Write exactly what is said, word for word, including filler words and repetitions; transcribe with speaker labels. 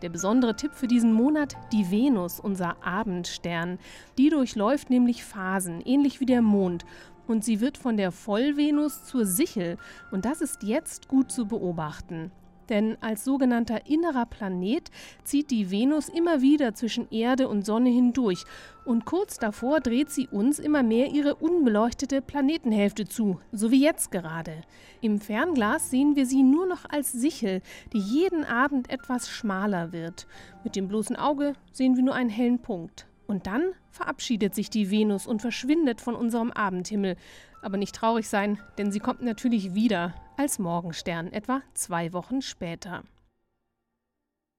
Speaker 1: Der besondere Tipp für diesen Monat: die Venus, unser Abendstern. Die durchläuft nämlich Phasen, ähnlich wie der Mond. Und sie wird von der Vollvenus zur Sichel. Und das ist jetzt gut zu beobachten. Denn als sogenannter innerer Planet zieht die Venus immer wieder zwischen Erde und Sonne hindurch. Und kurz davor dreht sie uns immer mehr ihre unbeleuchtete Planetenhälfte zu, so wie jetzt gerade. Im Fernglas sehen wir sie nur noch als Sichel, die jeden Abend etwas schmaler wird. Mit dem bloßen Auge sehen wir nur einen hellen Punkt. Und dann verabschiedet sich die Venus und verschwindet von unserem Abendhimmel. Aber nicht traurig sein, denn sie kommt natürlich wieder als Morgenstern, etwa zwei Wochen später.